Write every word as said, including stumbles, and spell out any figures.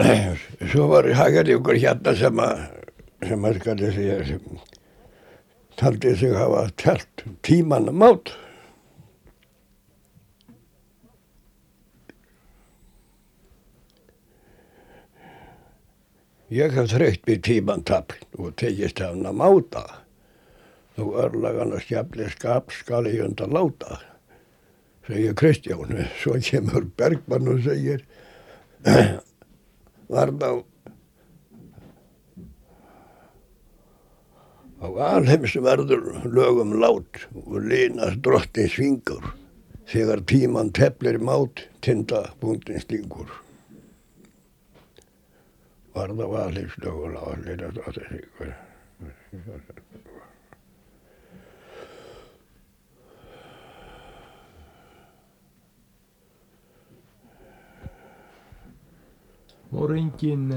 svo var Hagedjúkur hérna sem að sem að skal ég segja sem taldi sig hafa telt tímann mát. Ég hef þreytt við tímantafl og tekist hann að máta. Nú örlagan að skjafli skap skal ég undan láta, segir Kristján. Svo kemur Bergmann og segir varð á á alheims verður lögum lát og linast drottins fingur þegar tímann teflir mát tinda búndin stingur. Varð á alheims lögum lát linast drottins fingur. Voru engin